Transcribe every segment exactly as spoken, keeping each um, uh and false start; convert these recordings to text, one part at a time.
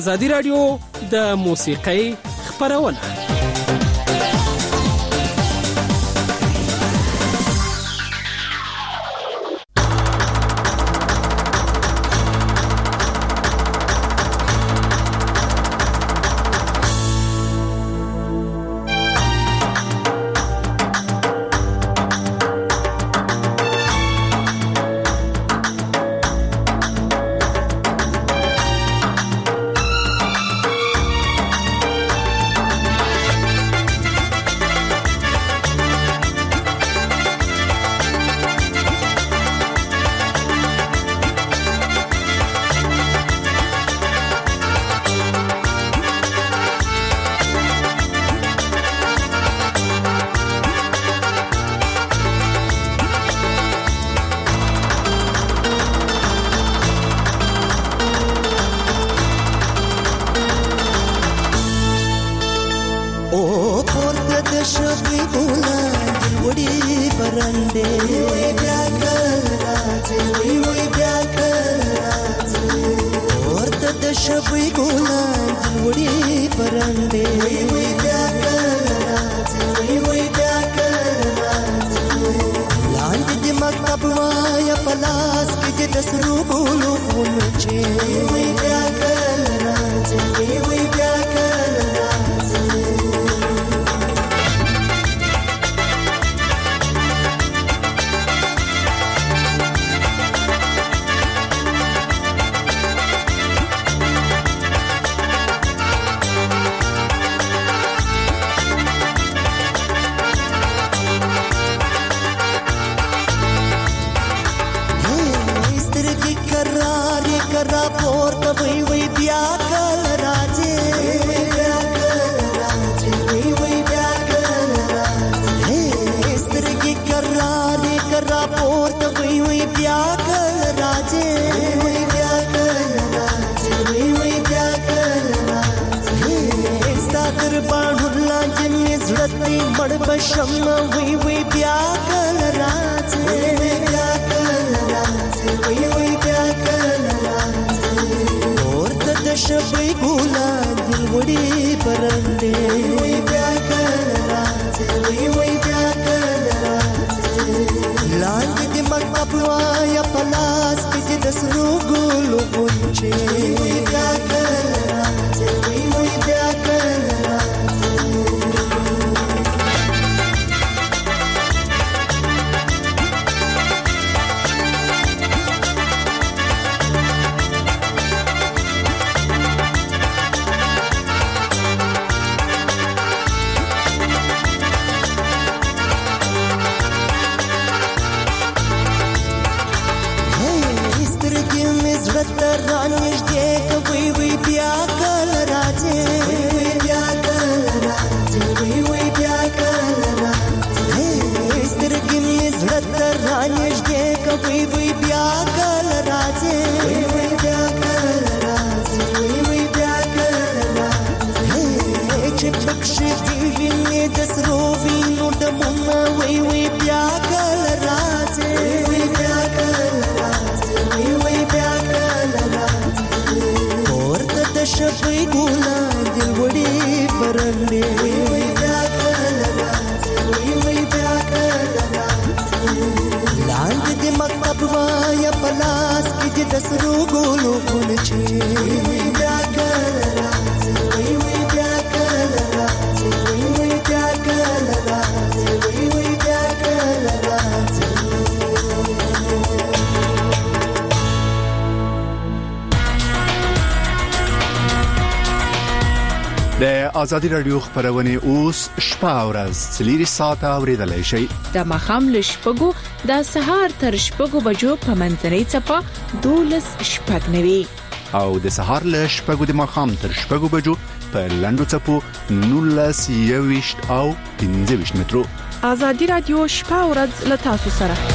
ازادي راډیو د موسیقۍ خپرونه. د ازادي راډیو خبرونه اوس شپه او ورځ څلور ساعته اوریدلای شئ. د مخام لشپګو د سهار تر شپږو بجو په منځنۍ چپه دولس شپږ نوي او د سهار لشپګو د مخام تر شپږو بجو په لندو چپو نولس یويشت او پنځه ویشت مترو. ازادي راډیو شپه او ورځ له تاسو سره.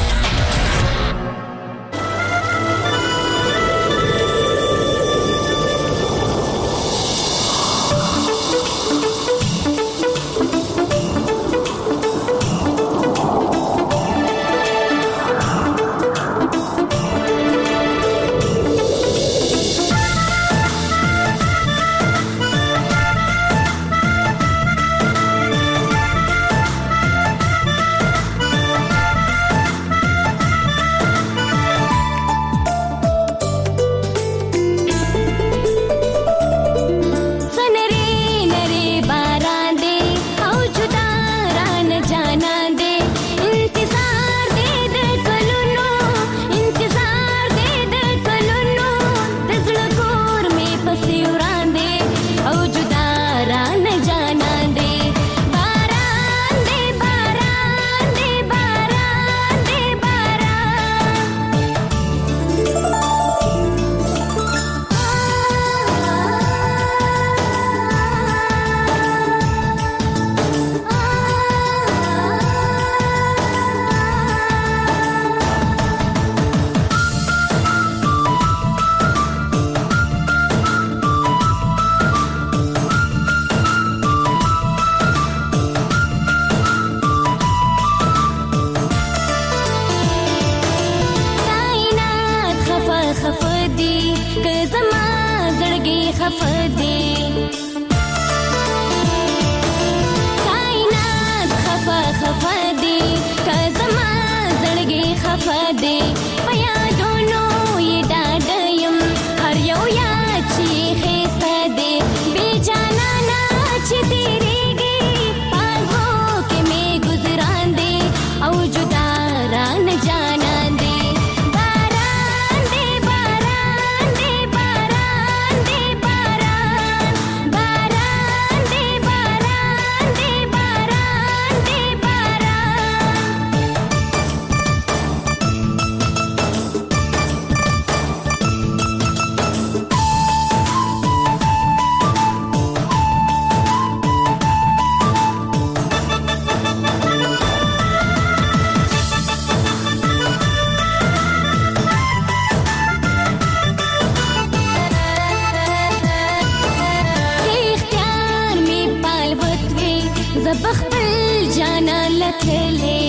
زبخبل جانا لتلي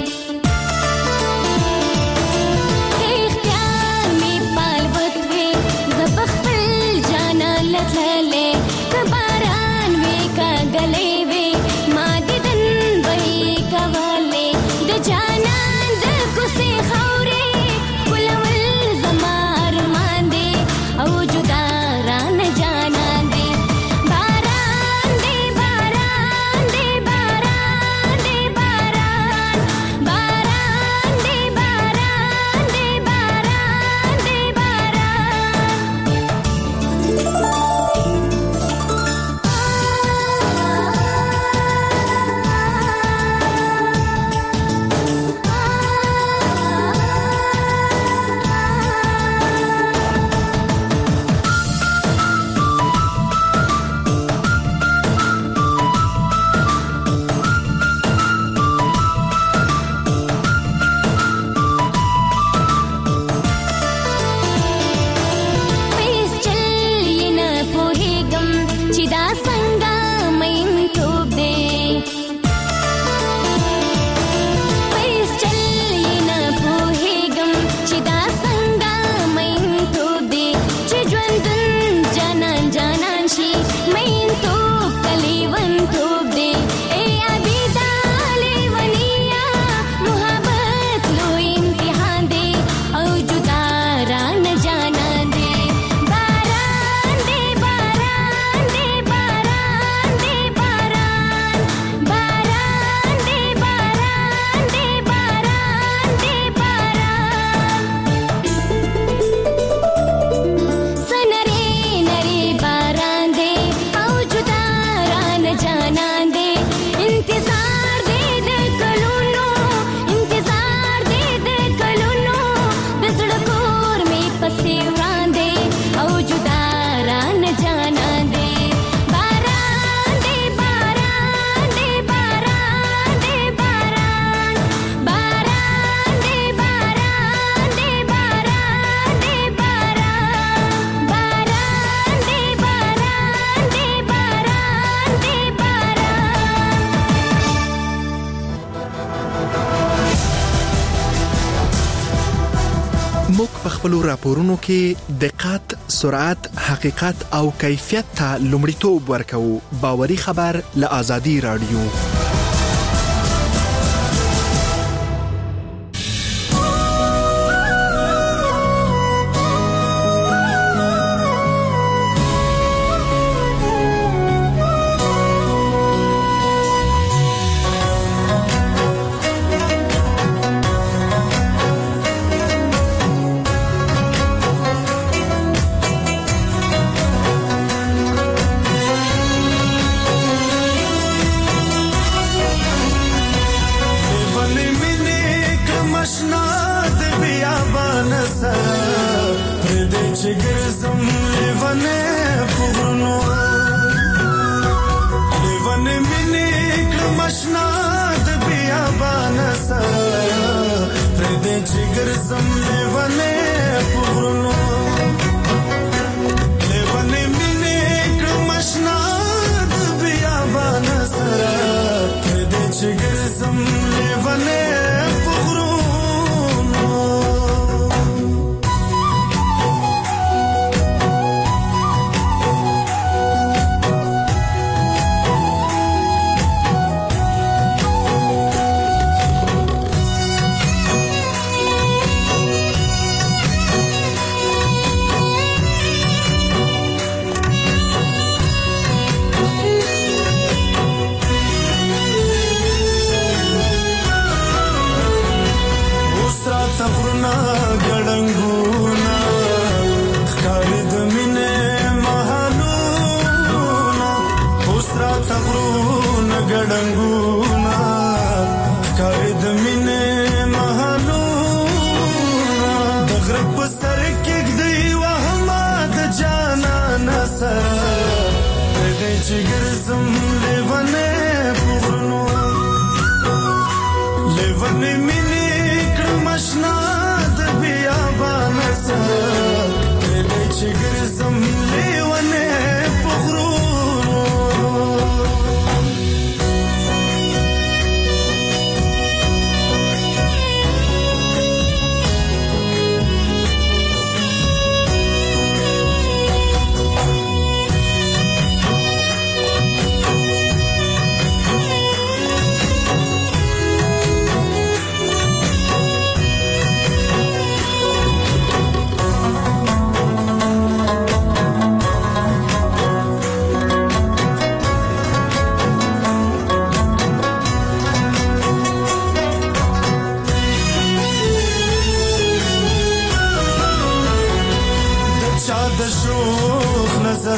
اختیار می پال بطوي زبخبل جانا لتلي کباران وی کا گلے وی ما دیدن وی کوالے د جانان د کوسي خوري ولول زمار مان دي او جدا ران جانان دي باران دي باران دي باران دي باران باران دي باران دي باران دي پیس چلی نه پوهیږم چې دا څنګه مینتوب دی پیس چلی نه پوهیږم چې دا څنګه مینتوب دی چې ژوندون جانان جانان شي مینتوب کلیونتوب دی ای عبیدا لیونیا محبت لوی امتحان دی او جدا ران جانان دی باران دی باران دی باران دی باران باران دی باران دی باران دی باران سنري نري باران دی او جدا ران جانان دی انتظار دی د کلونو انتظار دی د کلونو د سړکور می پسې وړاندې او جدا ران جانان دی باران دی باران دی باران دی باران باران دی باران دی باران دی باران باران دی باران دی باران دی موږ په خپلو راپورونو کې دقت، سرعت، حقیقت او کیفیت ته لومړیتوب ورکوو. باوري خبر له آزادي رادیو.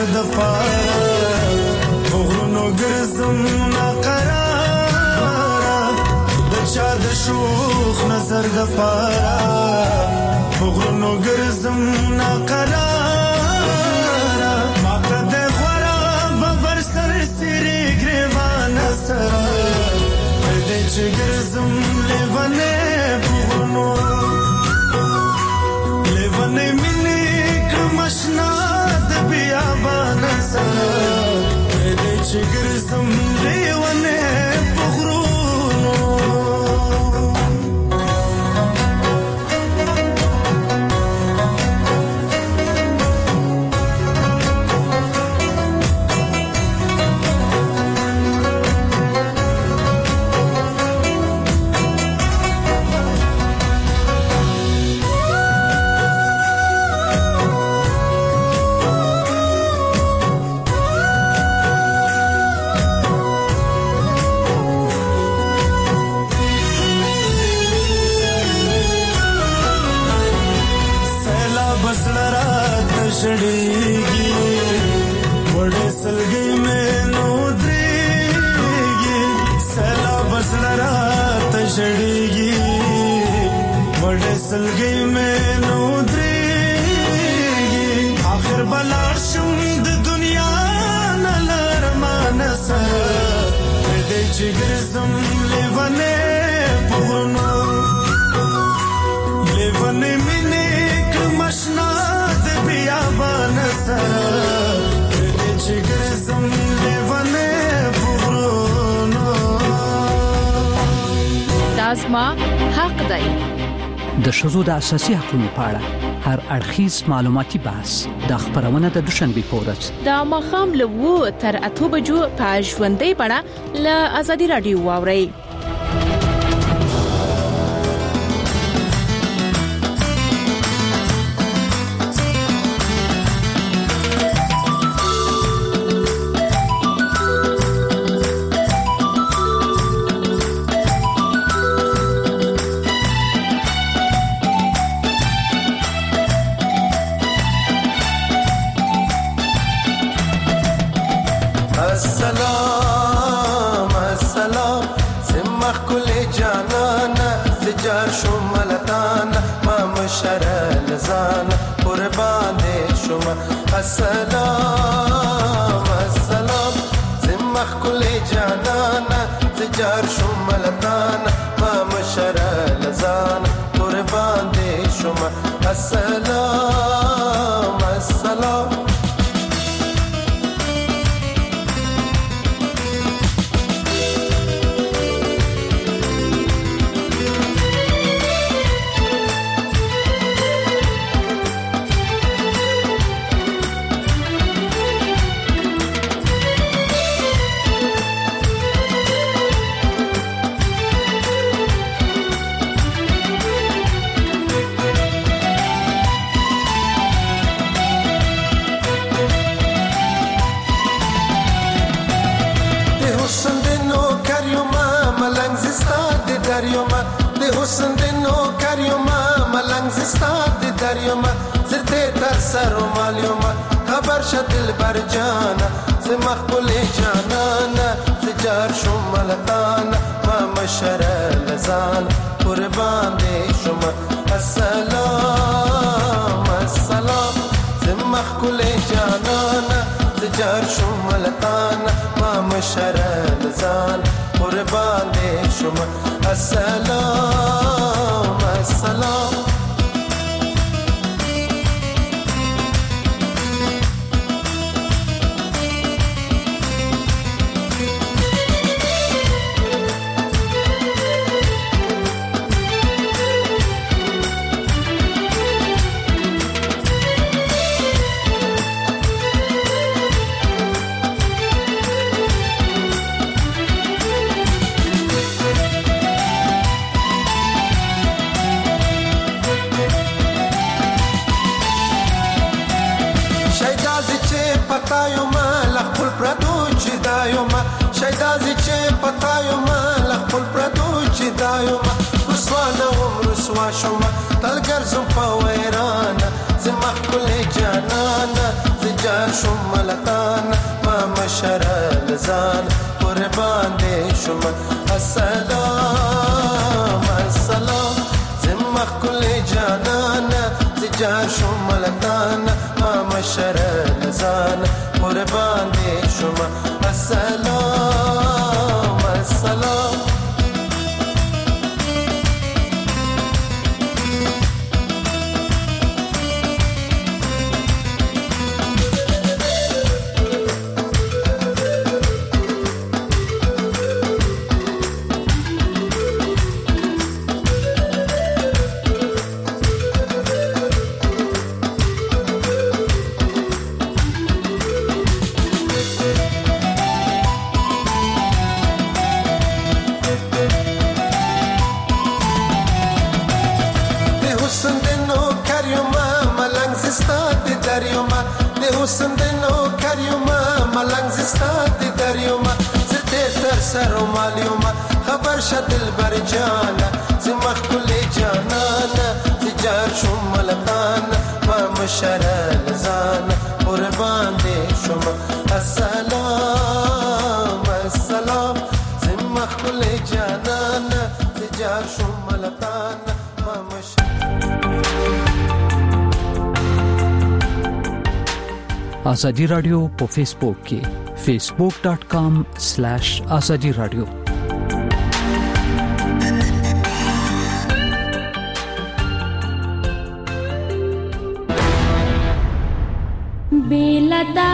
د پاره غرونو ګرځم ناقراره د چا د شوخ نظر د پاره غرونو ګرځم ناقراره ماته د غورا ببر سر سری ګریوان سره دې چې ګرځم لیوانه غرونو لیوانه مینه کمشنا د بیابان سره دې چې ګرځم لیوانه غرونو شړېږي وړې سلګي مې نو درېږي سیلاب زړه راته شړېږي وړې سلګي مې نو درېږي آخر به لاړ شم د دنیا نه له ارمانه سره دې چې ګرځم لیونې په غرونو لیونې مینې کمشنا بیابان سره دې چې ګرځم لیوانه غرونو دازما حق دی د ښځو د اساسي حقوقو په اړه هر اړخیز معلوماتي بحث د خبرونه د دوشنبه په ورځ د ماښام له وو تر اته بجو په ژوندۍ بڼه له ازادي رادیو واورئ. السلام السلام سمخ كل جانانا زجار شمالتانا ما مشر لزانا قربان دي شما السلام السلام سمخ كل جانانا زجار شمالتانا ما مشر لزانا قربان دي شما السلام السلام حسن دنو کریوما ملنگ زستاد دریوما زرده تر سر و مالیوما خبر شد دل بر جانا زی مقبول جانانا زی جار شمالتانا ما مشر لزانا قربان دی شما السلام السلام زی مقبول جانانا زی جار شمالتانا ما مشر لزانا قربان دی شما السلام السلام شایدازی چه پتایو ما لخپل پردو چی دایو ما رسوانا وم رسوا شما تلگر زم پا ویرانا زمخ کل جانانا زجار شما لک شما السلام السلام زمخ كل جانانا زجار شما لتانا ما مشر لزانا قربان دي شما السلام السلام حسن دنو کریوما ملنگ زستات دریوما زته تر سر و مالیوما خبر شد دل بر جانا زمخ کل جانانا زجار شم ملتانا ما مشرل زانا قربان دی شما السلام السلام زمخ کل جانانا زجار شم ملتانا ما مشرل آزادی رادیو په فیسبوک کې facebook dot com slash azadi radio Belthara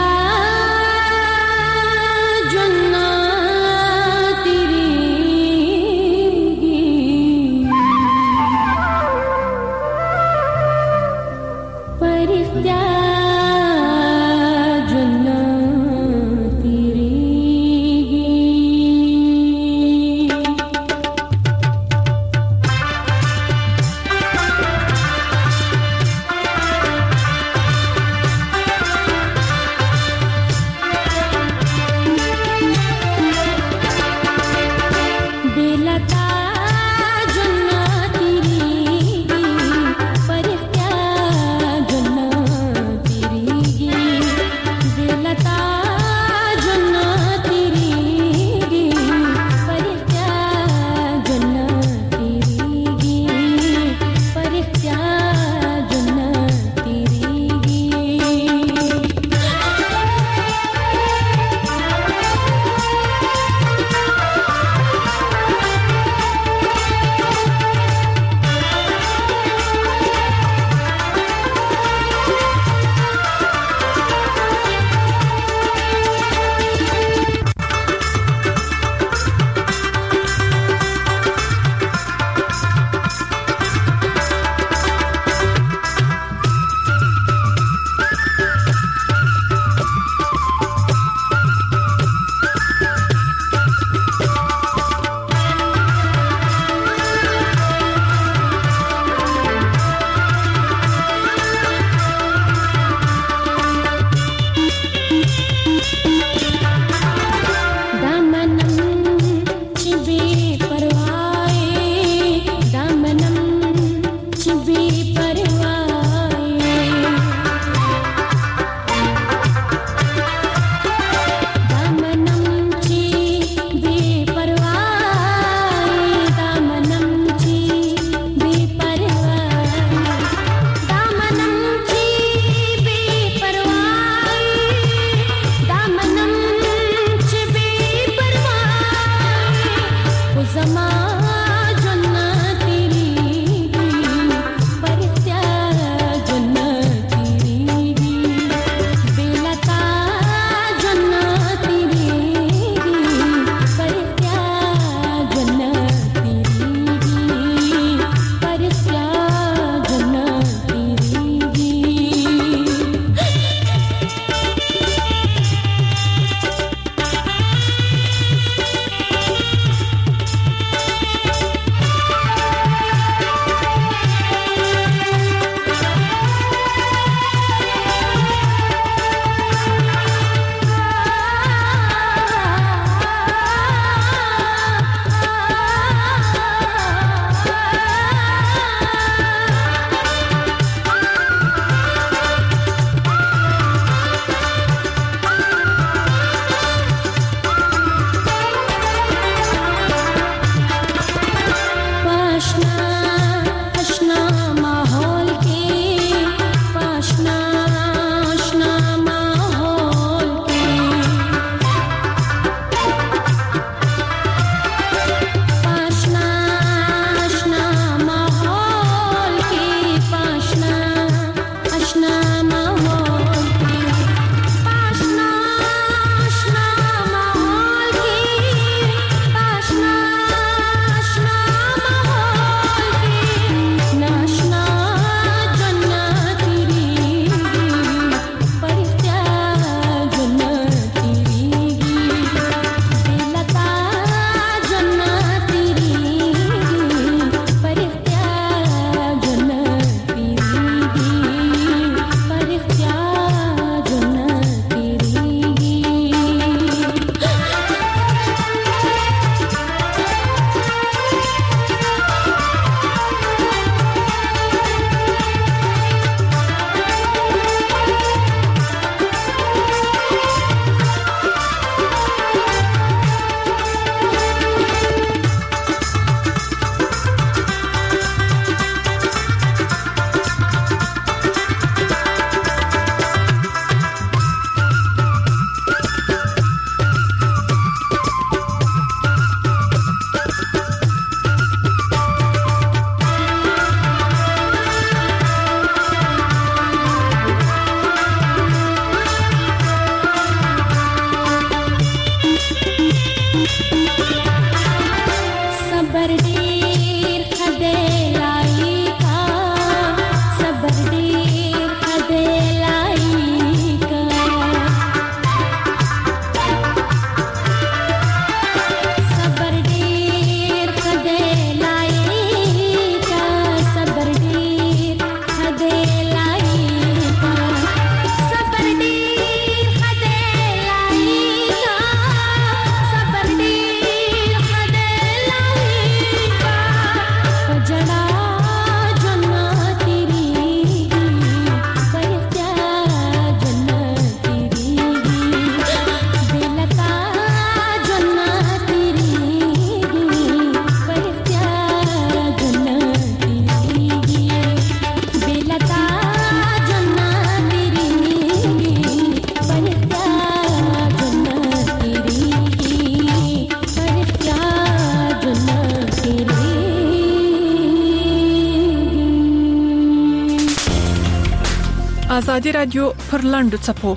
آزادي رادیو پر لاندو چپو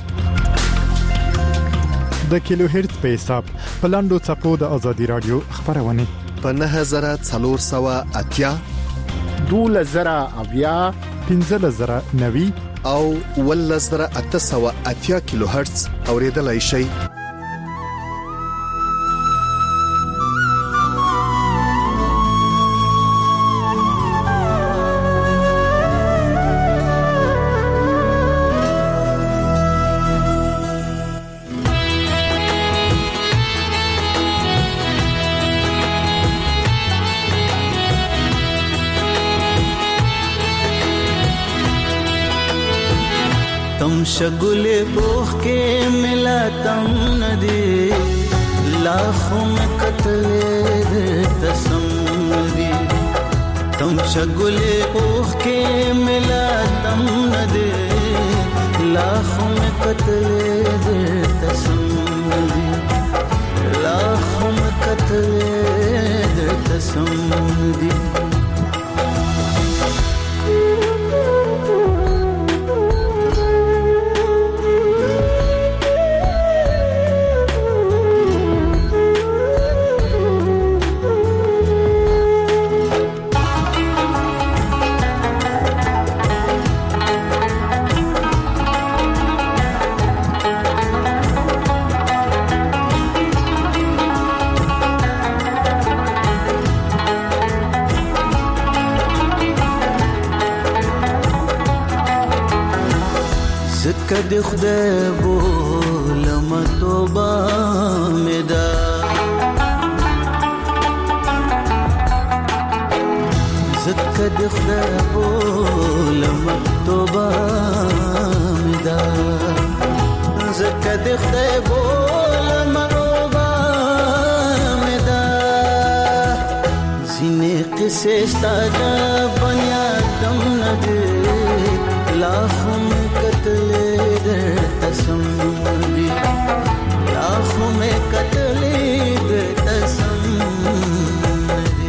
د کیلو هرتز په حساب په لاندو چپو د آزادي رادیو خبرونه په نه هزار څلور سوه اتیا دوله زره اویا پنځه زره نوي او ول زره اته سوه اتیا کیلو هرتز اوریدلای شي. تم شگل بوخ کے ملا تم ندی لاکھوں میں قتل تسم ندی تم شگل بوخ کے ملا تم ندی لاکھوں میں قتل تسم ندی لاکھوں میں قتل تسم ندی کد خدای بولم توبه مدا زد کد خدای بولم توبه مدا زد کد خدای بولم توبه مدا زینه قصه استادا بنیادم ندی لاکھوں میں قتل تسم دی لاکھوں میں قتل تسم دی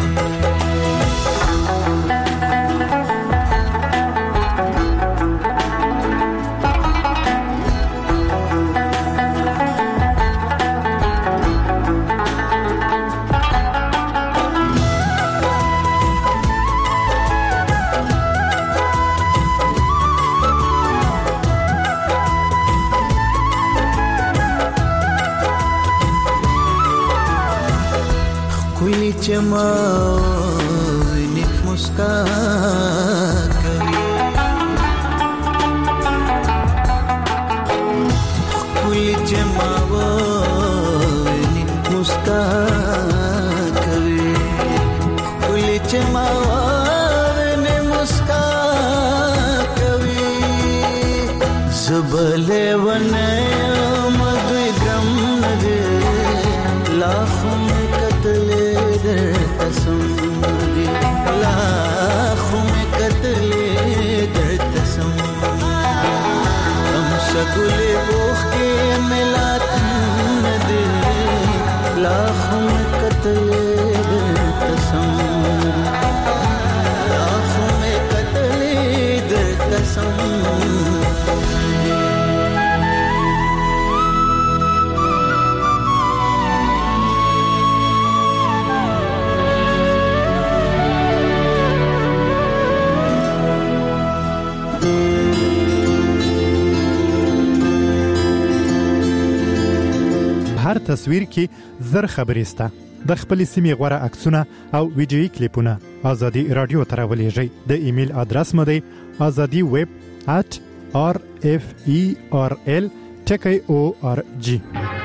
چما نیک مسکان کبھی کوئی چما نیک مسکان کبھی کوئی چما نیک مسکان کبھی زبلے ونه مدوی گم ندی لاکھوں میں قتل تسم دی لاکھوں میں قتل تسم ہم شگل بوخ کے ملا تم دے لاکھوں میں قتل تسم لاکھوں میں قتل تسم هر تصویر کې زر خبرې سته. د خپل سیمې غوړه عکسونه او ویډیويي کلیپونه ازادي رادیو ته راولېږئ. د ایمیل ادرس مو دی azadi web at r f e r l ټکی او ار جی.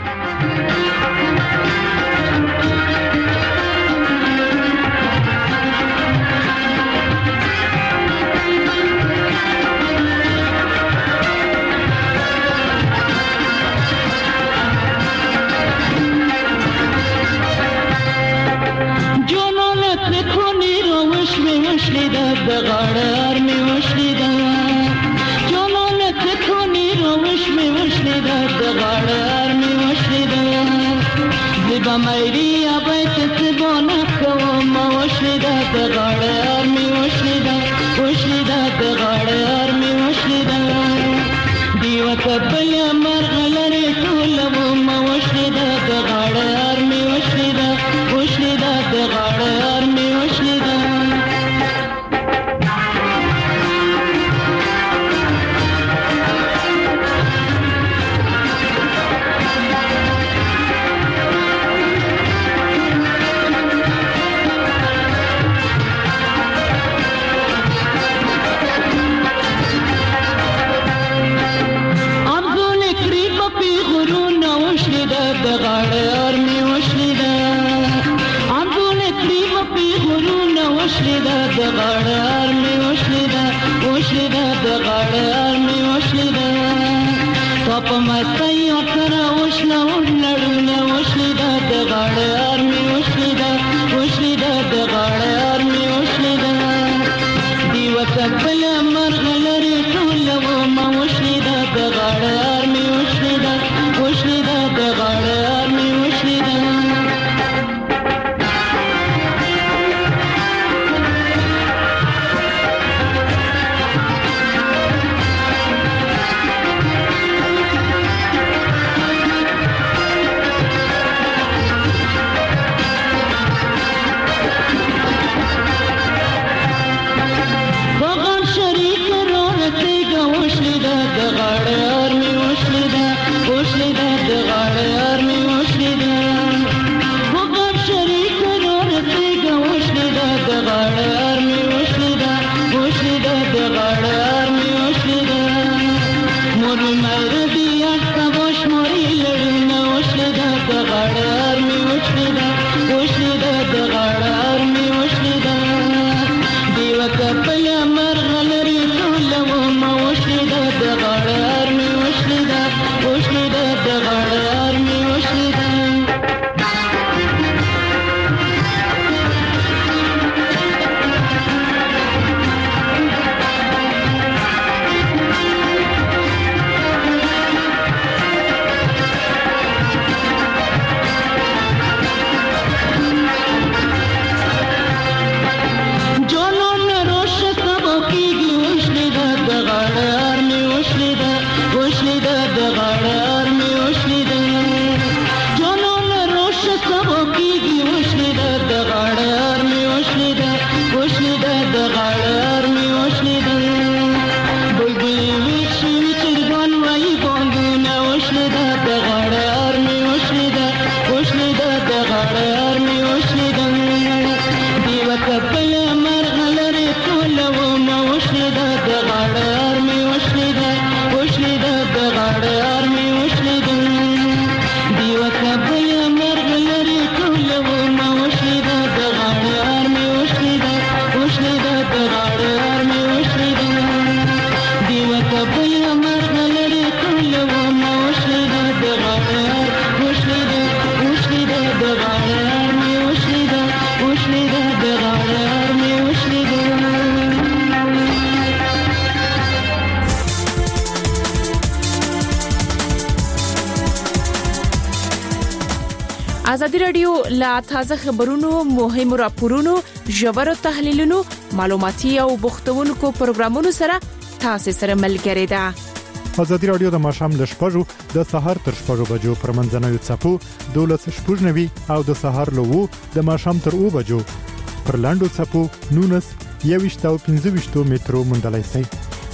ازادي رادیو لا تازه خبرونو، مهم راپورونو، ژور تحلیلونو، معلوماتي او بوختونکو پروګرامونو سره تاسو سره ملګری ده. ازادي رادیو د ماښام ل شپږو د سهار تر شپږو بجو پر منځنوي څپو دولس شپږنوي او د سهار له وو د ماښام تر اوو بجو پر لاندو څپو نونس یويشت او پنځه ویشت مترو مندلای سي.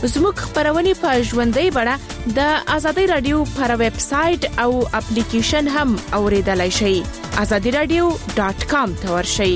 زموږ خبرونه په ژوندۍ بڼه د آزادۍ رادیو پر ویب سټ او اپلیکیشن هم اوریدلای شئ. azadi radio dot com ته ورشئ.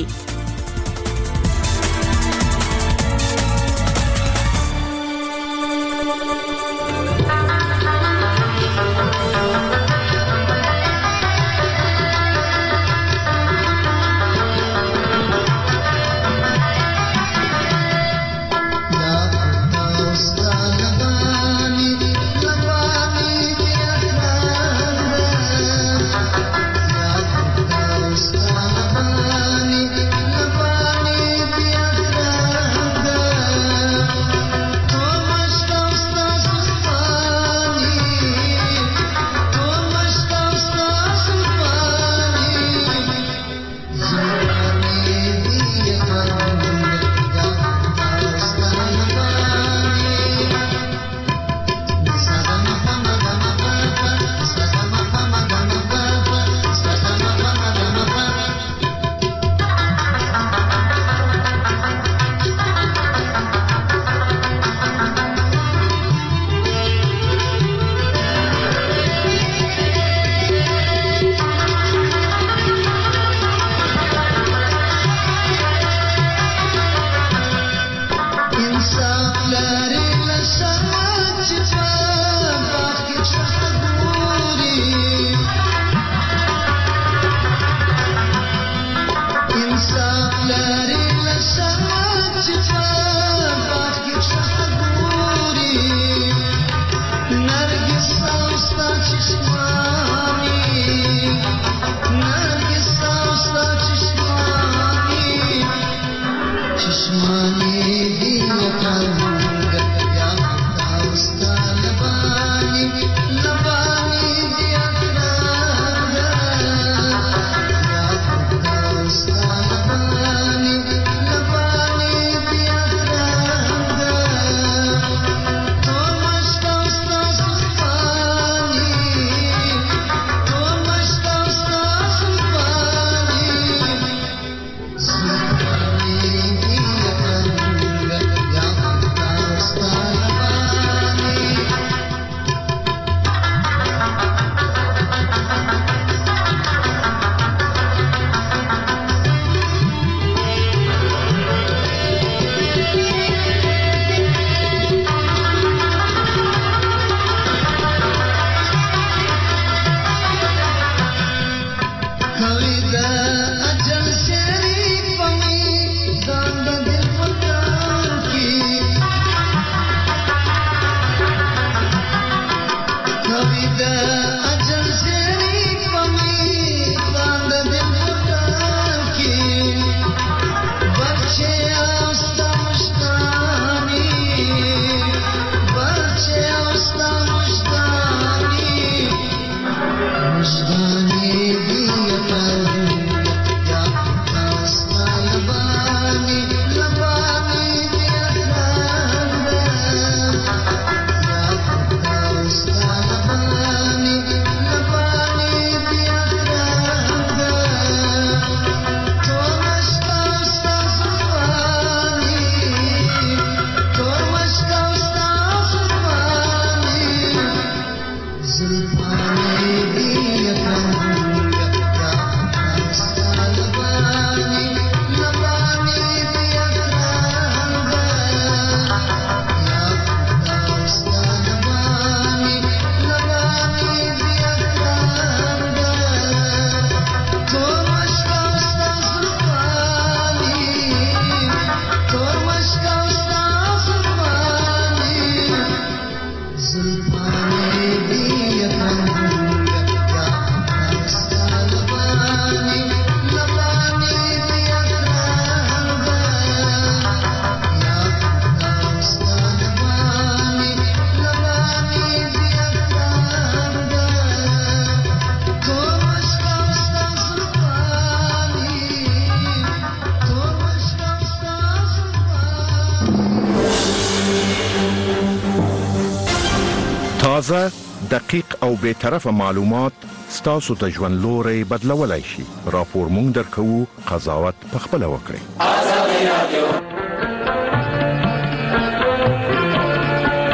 تازه، دقیق او به طرف معلومات ستاسو ته ژوند لوري بدلولای شي. راپور مونږ درکو، قضاوت پخپل وکړئ. آزادي رادیو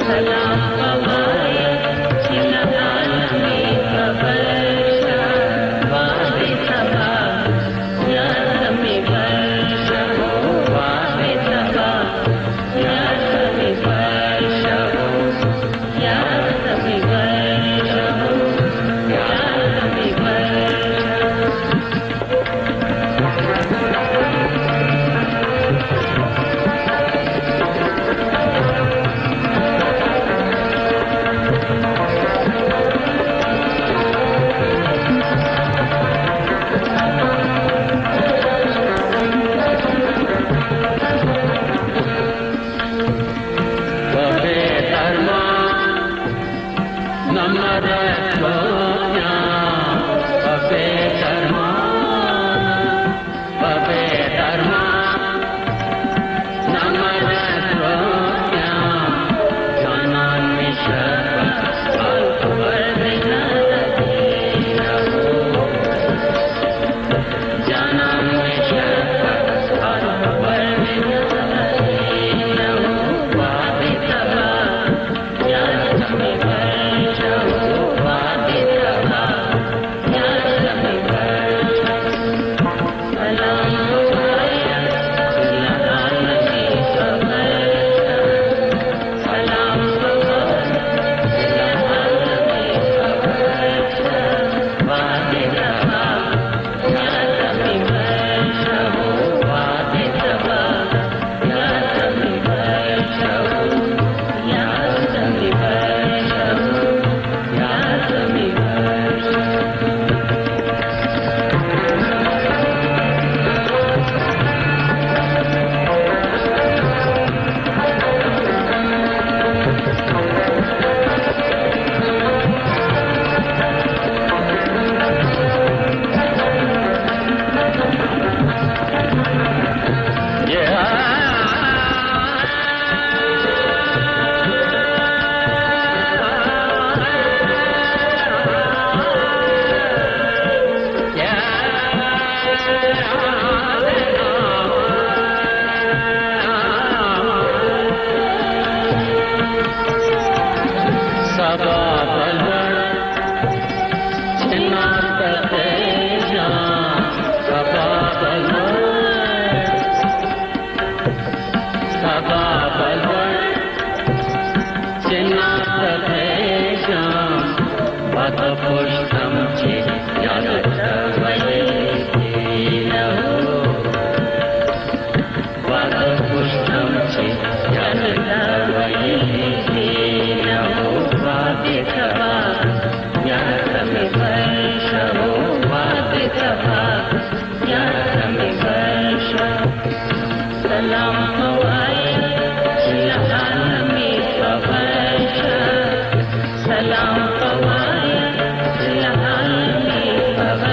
Salam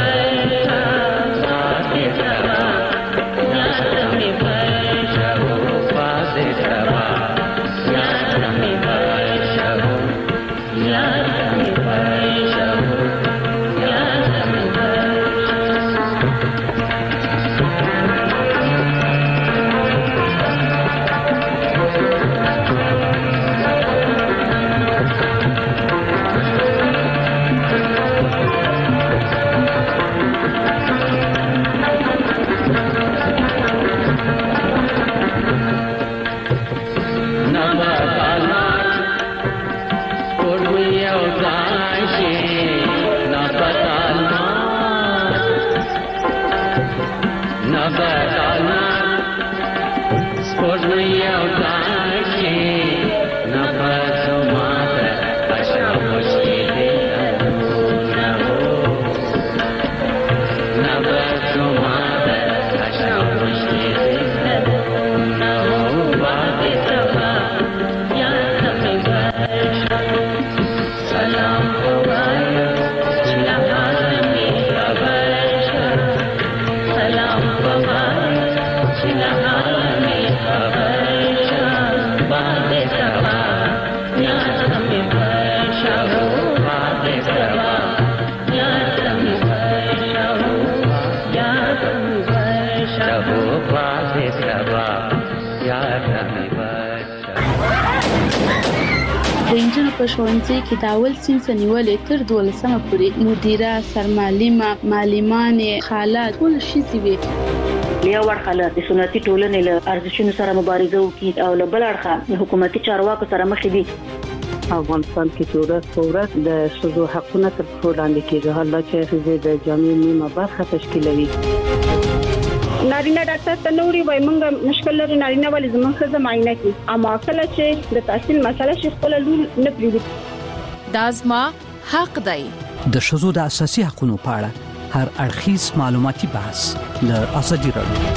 د انجنونو په ښوونځي کې د اول صنف نیولې تر دولسمه پورې مدیره، سرمعلمه، معلمانې، خاله ټول شي وي. یو ورخه د سنتي ټولنې له ارزښتونو سره مبارزه وکړي او له بل اړخه حکومتي چارواکو سره مخ دي. افغانستان کې چې ورځ په ورځ د ښځو حقونه تر پښو لاندې کېږي، حالا چې ښځې د جامعې نیمه برخه تشکیلوي. نارینه ډاکټر ته نوري وای مونږ مشکل لري نارینه ولې زموږ ښځه معاینه کوي، اما کله چې د تحصیل مسله شي خپل لور نه پریږدي. دا زما حق دی. د ښځو د اساسي حقوقو په اړه هر اړخیز معلوماتي بحث له ازادي راډیو.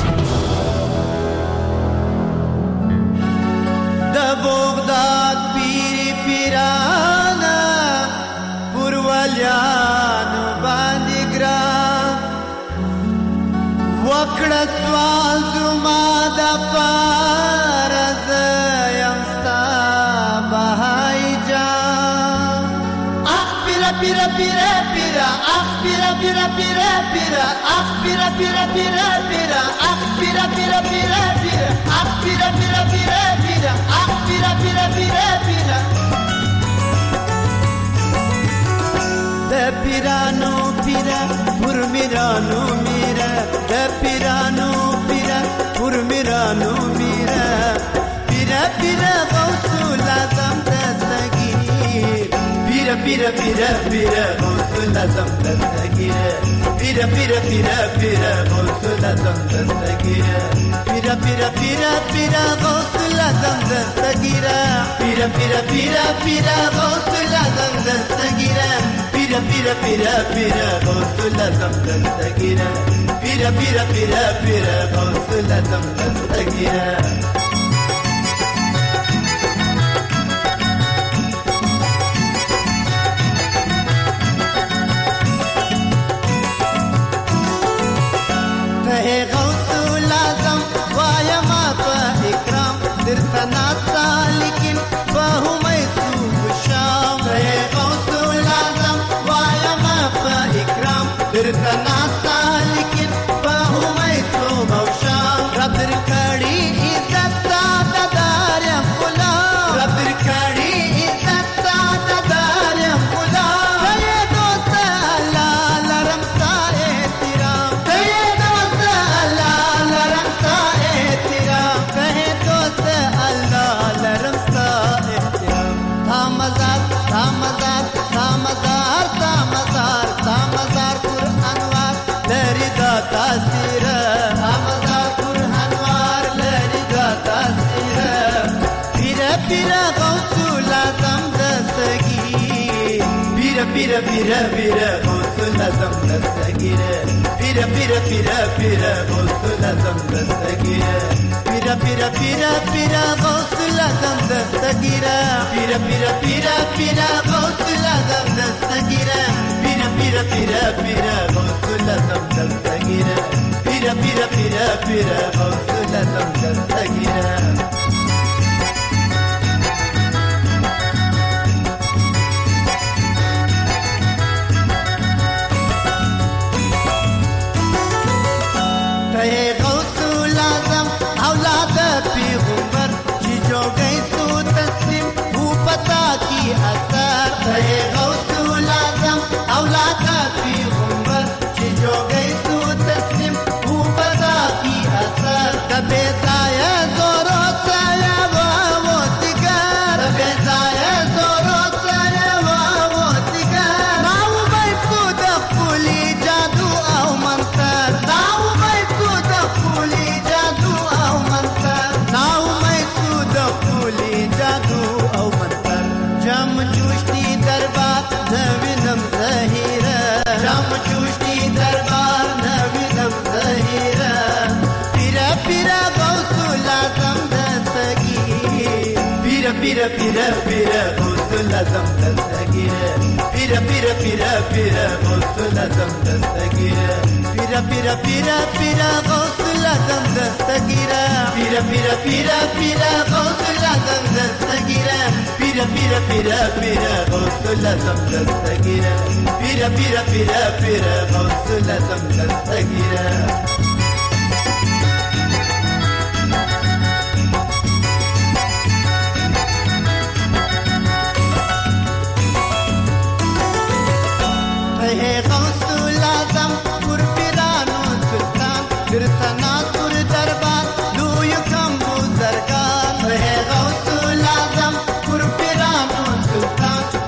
د بغداد پیری پیرانا پروالیانو باندې ګران وکړه سوال زما د پاره زیم ستا بهای جان. اخ پیرا پیرا پیرا پیرا اخ پیرا پیرا پیرا پیرا اخ پیرا پیرا پیرا پیرا اخ پیرا پیرا پیرا پیرا اخ پیرا پیرا پیرا پیرا اخ پیرا پیرا پیرا پیرا د پیرانو پیرا پر میرانو میرا د پیرانو پیرا پر میرانو میرا پیرا پیرا غوث لازم دستگیر پیرا پیرا پیرا پیرا غوث لازم دستگیر پیرا پیرا پیرا پیرا غوث لازم دستگیر پیرا پیرا پیرا پیرا غوث لازم دستگیر پیرا پیرا پیرا پیرا غوث لازم دستگیر پیرا پیرا پیرا پیرا غوث لازم دستگیر پیرا پیرا پیرا پیرا غوث لازم دستگیر. غوث لازم وایا ما په اکرام درته ناسا لیکن په همې صبح شام. غوث لازم وایا ما په اکرام درته ناسا لیکن په همې صبح شام. رب درکړي عزت ساده دارم غلام رب درکړي عزت ساده دارم غلام. ته دوست الله لرم ستا احترام تاثیر امزار پر انوار لري دا تاثیر. پیرا پیرا غوث لازم دستگیر پیرا پیرا پیرا پیرا غوث لازم دستگیر پیرا پیرا پیرا پیرا غوث لازم دستگیر پیرا پیرا پیرا پیرا غوث لازم دستگیر پیرا پیرا پیرا پیرا غوث لازم دستگیر پیرا پیرا پیرا پیرا غوث لازم دستگیر پیرا پیرا پیرا پیرا غوث لازم دستگیر. غوث لازم اولاد پیغمبر چې جوړې سو تسلیم هو پتا کی اثر. غوث لازم اولاد پیغمبر چې جوړې سو تسلیم هو پتا کی اثر. کبه ځای زورو ځای وو تګر کبه ځای زورو ځای وو تګر. ناو به کو د خولي جادو او منتر ناو خولي جادو او منتر ناو مې سود خولي جادو او منتر. جام جوشتي دربار نوینم ظهیره جام جوشتي دربار نوینم ظهیره. پیرا پیرا غوث لازم دستگیر پیرا پیرا پیرا پیرا غوث لازم دستگیر پیرا پیرا پیرا پیرا غوث لازم دستگیر پیرا پیرا پیرا پیرا غوث لازم دستگیر پیرا پیرا پیرا پیرا غوث لازم دستگیر پیرا پیرا پیرا پیرا غوث لازم دستگیر پیرا پیرا پیرا پیرا غوث لازم دستگیر.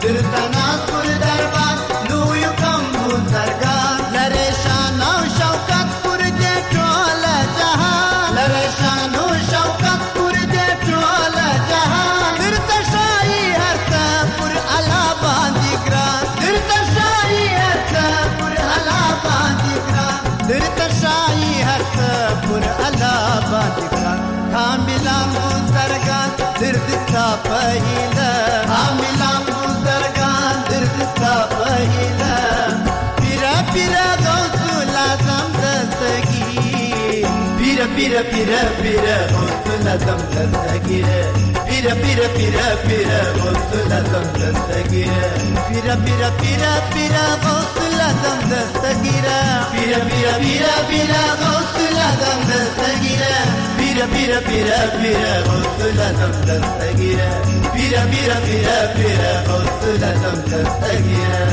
درته ناست پر دربار لویو کم بزرګان لرې شان او شوکت پر دې ټوله جهان لرې شان او شوکت پر دې ټوله جهان درته ښایي هر څه پر الله باندې ګران درته ښایي هر څه پر الله باندې ګران درته ښایي هر څه پر الله باندې ګران حاملان بزرګان درد ستا په هیله حاملان بزرګان درد ستا په هیله پیره پیره غوث العظم دستګیر پیره پیره پیره پیره غوث العظم دستګیر پیره پیره پیره پیره غوث العظم دستګیر پیره پیره پیره پیره غوث العظم دستګیر پیره پیره پیره پیره غوث العظم دستګیر پیره پیره پیره پیره غوث العظم دستګیر پیره پیره پیره پیره غوث العظم دستګیر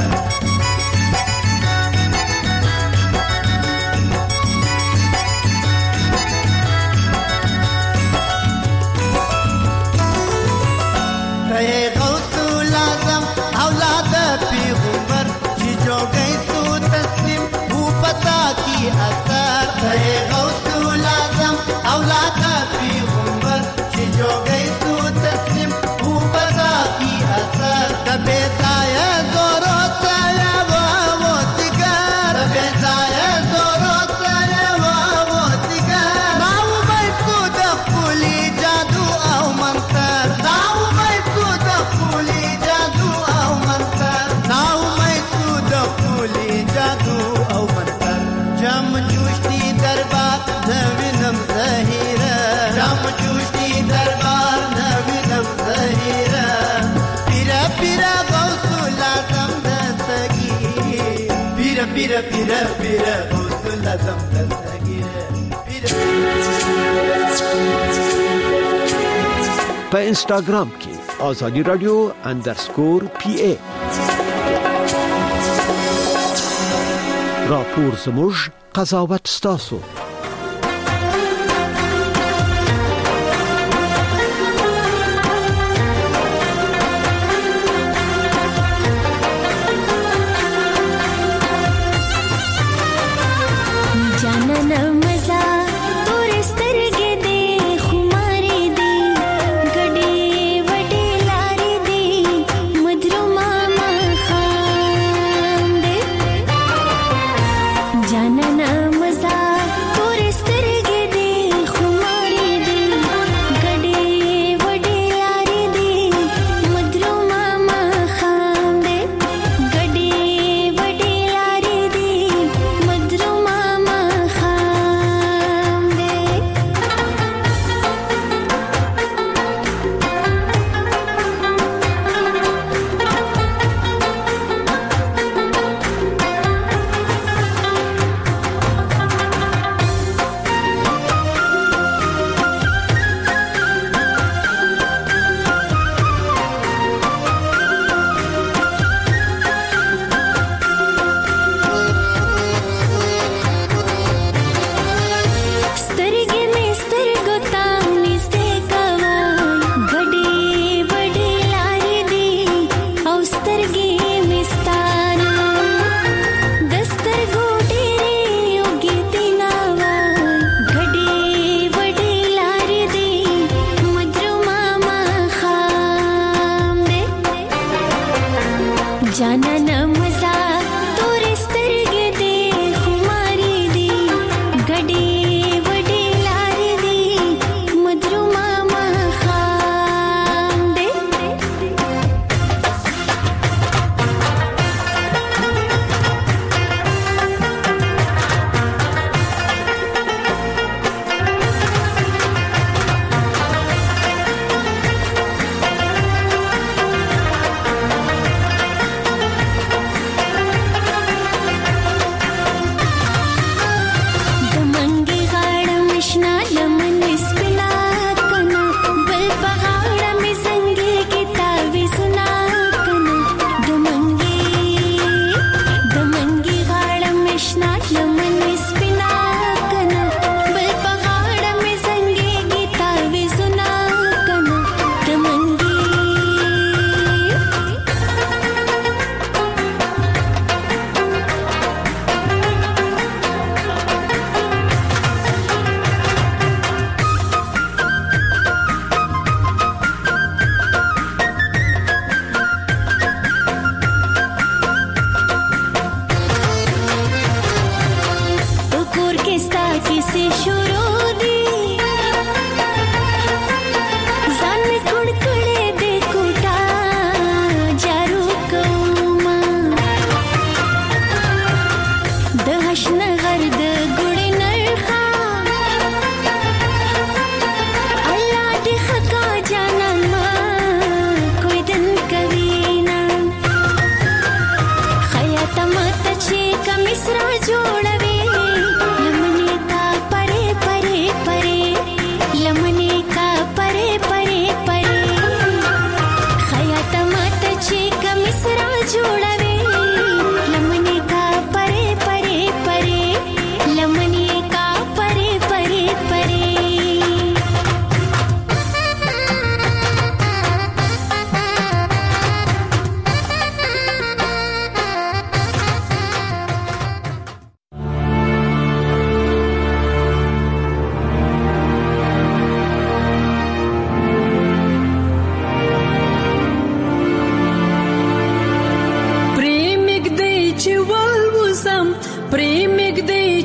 ته غوث العظم اولاد پیغمبر چې جوړی سو تسلیم هو پتا کی اثر ته غوث العظم اولاد پیغمبر چې جوړی سو تسلیم هو پتا کی اثر تبه ځای زورو ځای وو تګر تبه ځای زورو ځای وو تګر ناو به څو د خولي جادو او منتر ناو به څو د خولي جادو او منتر ناو به څو د خولي جادو او منتر جام جوشتي دربار نوینم زهیره جام جوشتي دربار نوینم زهیره پیرا پیرا غوث العظم دستگیر پیرا پیرا پیرا پیرا غوث العظم دستگیر په انستګرام کې آزادی رادیو انډرسکور پی ای راپور زموږ قضاوت ستاسو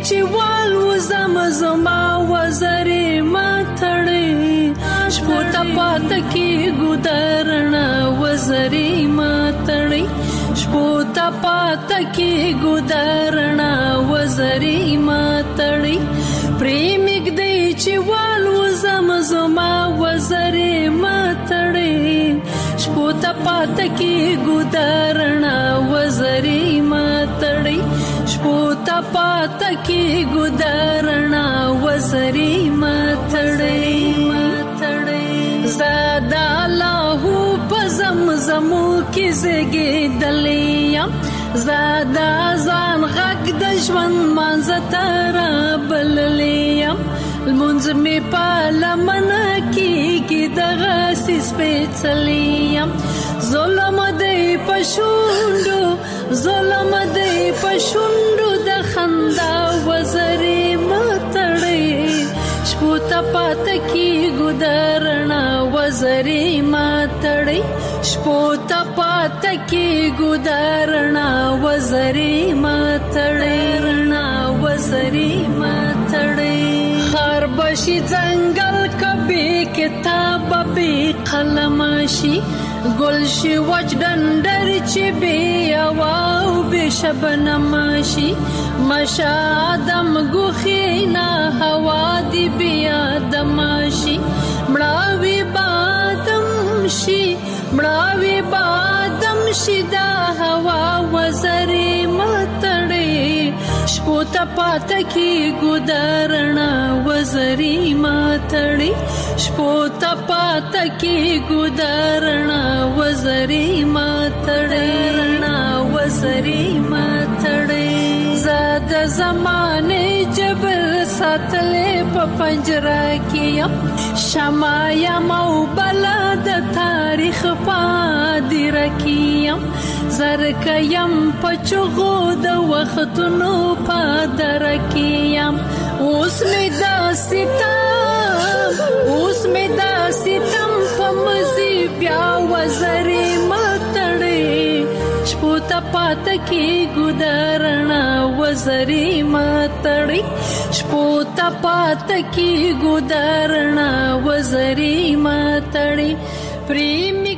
چې وال وزم زما وزرې ماتړې شپو ته پات کې ګودرنا وزرې ماتړې شپو ته پات کې ګودرنا وزرې ماتړې پریمګ دې چې وال وزم زما وزرې ماتړې شپو ته پات کې ګودرنا وزرې ماتړې شپو ته پات کې ګودرنا وزرې ماتړې زادا الله پزمزمو کې زګې دلیم زادا ځان غږ د ژوند منځتر بللیم المنځ می پالمن کې دغه سیس پېڅلیم ظلم دې پښوندو ظلم دې پښوندو د خندا وزرې ماتړې شپو ته پات کې ګودرنا وزرې ماتړې شپو ته پات کې ګودرنا وزرې ماتړې رڼا وزرې ماتړې خار بشي ځنګل کبي کتاب به قلم شي ګل شي وچ ډندر چې به واو به شبنم شي مشادم ګوخینا هوا دی بیا دماشي مړاوي بادم شي مړاوي بادم شي دا هوا وزرې ماتړې شپو ته پات کې ګودرنا وزرې ماتړې شپو ته پات کې ګودرنا وزرې ماتړې رڼا وزرې ماتړې زاد زمانه جبل ساتلې په پنجره کې شمایا مو بلد تاریخ پادې رکیم زرکیم پچغو د وختونو پادر کیم اوس می دا ستم اوس می دا ستم په مزي بیا وزرې ماتړې شپو ته پات کې ګودرنا وزرې ماتړې شپو ته پات کې ګودرنا وزرې ماتړې پریم